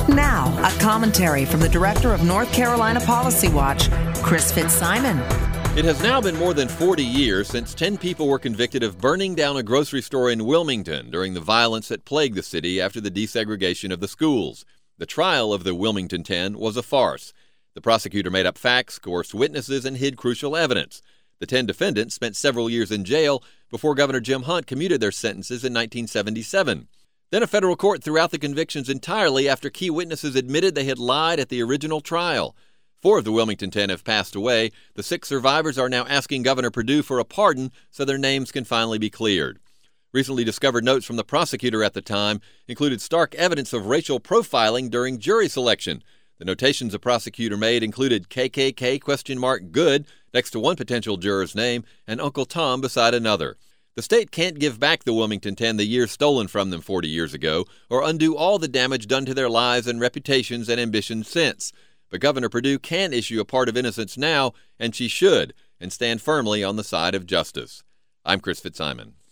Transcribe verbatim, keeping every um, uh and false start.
Now, a commentary from the director of North Carolina Policy Watch, Chris Fitzsimon. It has now been more than forty years since ten people were convicted of burning down a grocery store in Wilmington during the violence that plagued the city after the desegregation of the schools. The trial of the Wilmington ten was a farce. The prosecutor made up facts, coerced witnesses, and hid crucial evidence. The ten defendants spent several years in jail before Governor Jim Hunt commuted their sentences in nineteen seventy-seven. Then a federal court threw out the convictions entirely after key witnesses admitted they had lied at the original trial. Four of the Wilmington ten have passed away. The six survivors are now asking Governor Perdue for a pardon so their names can finally be cleared. Recently discovered notes from the prosecutor at the time included stark evidence of racial profiling during jury selection. The notations the prosecutor made included K K K question mark good next to one potential juror's name and Uncle Tom beside another. The state can't give back the Wilmington ten the years stolen from them forty years ago or undo all the damage done to their lives and reputations and ambitions since. But Governor Perdue can issue a pardon of innocence now, and she should, and stand firmly on the side of justice. I'm Chris Fitzsimon.